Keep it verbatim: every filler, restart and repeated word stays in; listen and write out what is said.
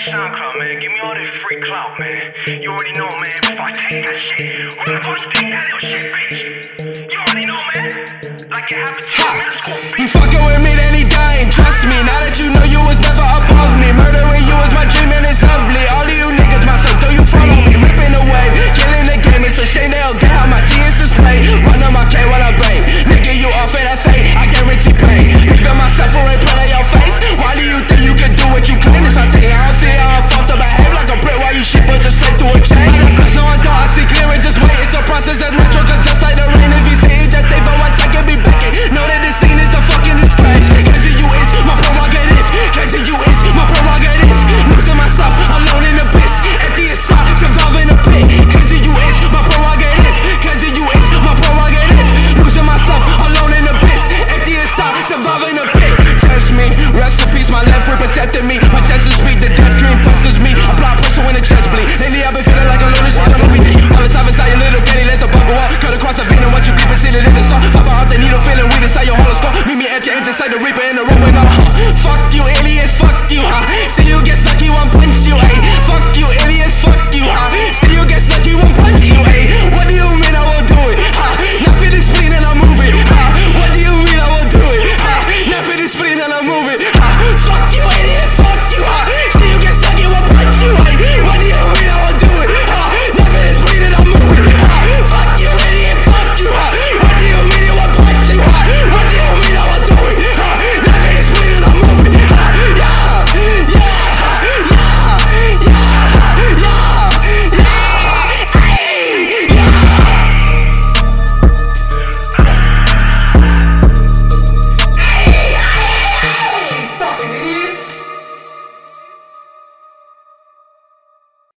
SoundCloud, man. Give me all this free clout, man. You already know, man. If I take that shit, who the fuck you think that little shit, bitch? You already know, man. Like it happened to you, middle school, bitch. You fucking with me, then he dying, trust me. Now that you know you was never above me. Murdering you was my dream and it's lovely. All of you niggas, my sons, though you follow me. Ripping the wave, killing the game. It's a shame they don't get how my geniuses play. Run on my K while I blame. Nigga, you off of that fate, I guarantee pain. Leaving myself for a put on your face. Why do you think you can do what you claim? It's a thing, I don't see how I'm fucked up. I behave like a brick while you shit, but just slave through a chain. Cause no one thought I see clear and just wait. It's a process that's natural, cause just like the rain. If you see it, just think for one second, be backing. Know that this scene is a fucking disgrace. Crazy you is my prerogative. Crazy you is my prerogative. Losing myself alone in the abyss. Empty inside, surviving a pit. Crazy you is my prerogative. Crazy you is my prerogative. Losing myself alone in the abyss. Empty inside, surviving a pit. Test me, rest in peace. My left foot protecting me. My chest is weak, the death dream blesses me. Apply pressure when the chest bleed. Lately I've been feeling like a loner. Shit on me. All the time inside your little penny, let the bubble up. Cut across the vein and what you deep and seated in the sun. Pop out the needle, feeling weak inside your horoscope. Meet me at your edge inside the reaper in the road.